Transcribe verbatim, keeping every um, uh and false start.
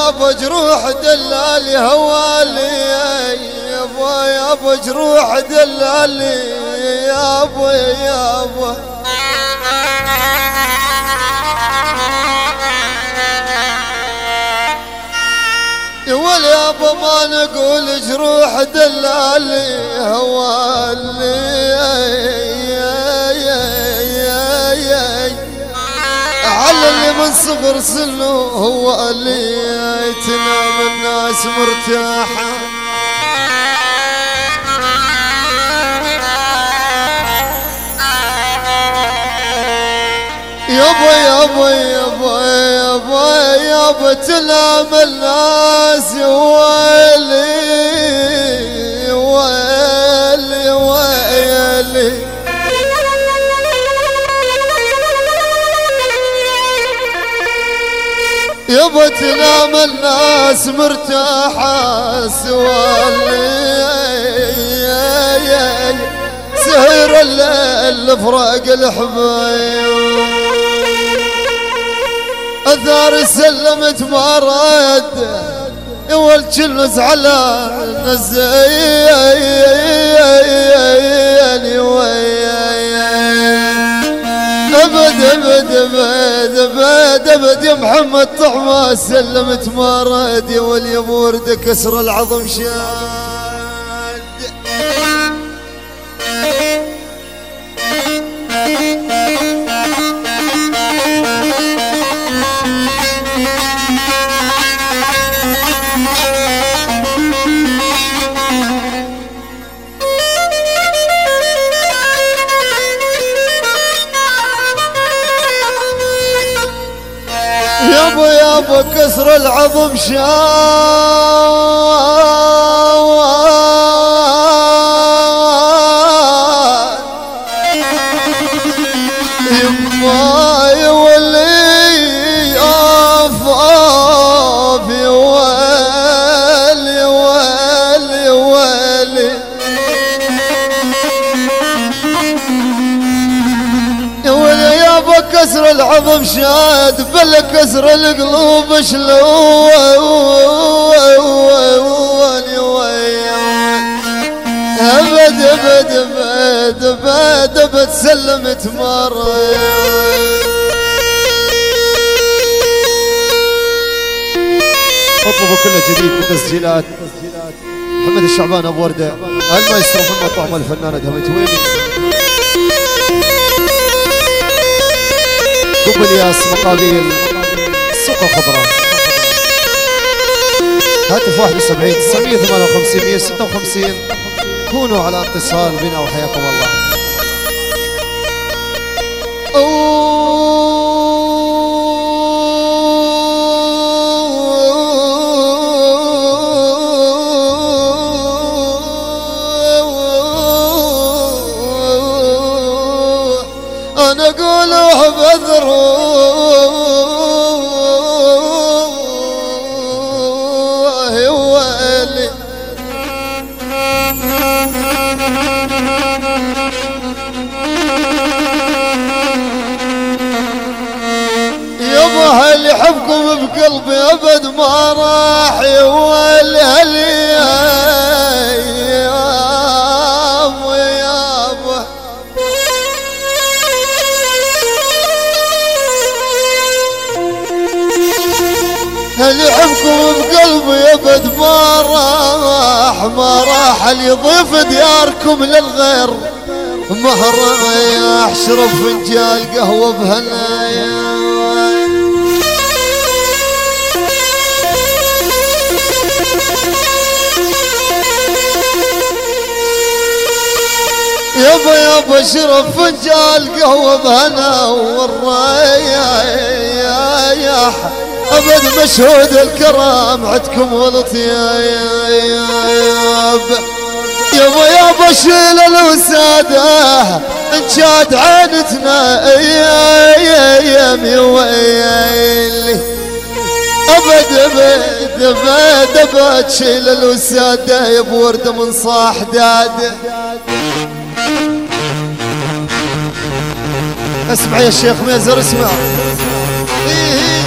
ابو جروح دلالي هوالي يا ابو يا ابو جروح دلالي يا ابو يا ابو يقول يا ابو ما نقول جروح دلالي هوالي على اللي من صغر سنه هو اللي تنام الناس مرتاحة يابا يابا يابا يابا يابا تنام الناس ويلي ويلي ويلي يابا تنام الناس مرتاحة سوالي سهر الليل فراق الحبايب أثار سلمت ما رد والكل زعلان نزيني ابد ابد ابد ابد ابد يا محمد طعمه سلمت ما رد يا ولي ورده كسر العظم شاد يابا يابا كسر العظم شان يما يولي اوف اوف يولي ولي ولي يولي يابا كسر العظم شاد بل كسر القلوب شلون ابد ابد ابد ابد ابد سلمت مرة اطلبوا كل جديد من تسجيلات محمد الشعبان ابو ورده المايسترو محمد طعمه الفنانه دهمتويني ابو الياس مقابيل السوق الخضراء هاتف واحد وسبعين تسعمية ثمانية وخمسين مية وستة وخمسين كونوا على اتصال بنا وحياكم الله. انا اقول بذروه ويلي يابا هل يحبكم بقلبي ابد ما راح يولي هلي هل يحبكم بقلبي ابد ما راح ما راح اللي يضيف دياركم للغير مهر يحشرب فنجال قهوه بهنايا يابا يابا شرب فنجال قهوه بهنا والرايح ابد مشهود الكرام عندكم والطياب يابا يابا شيل الوساده ان شاد عينتنا ايام ويلي ابد ابد ابد ابد شيل الوساده يا بورده من صاح داده اسمع يا شيخ ميزر اسمع.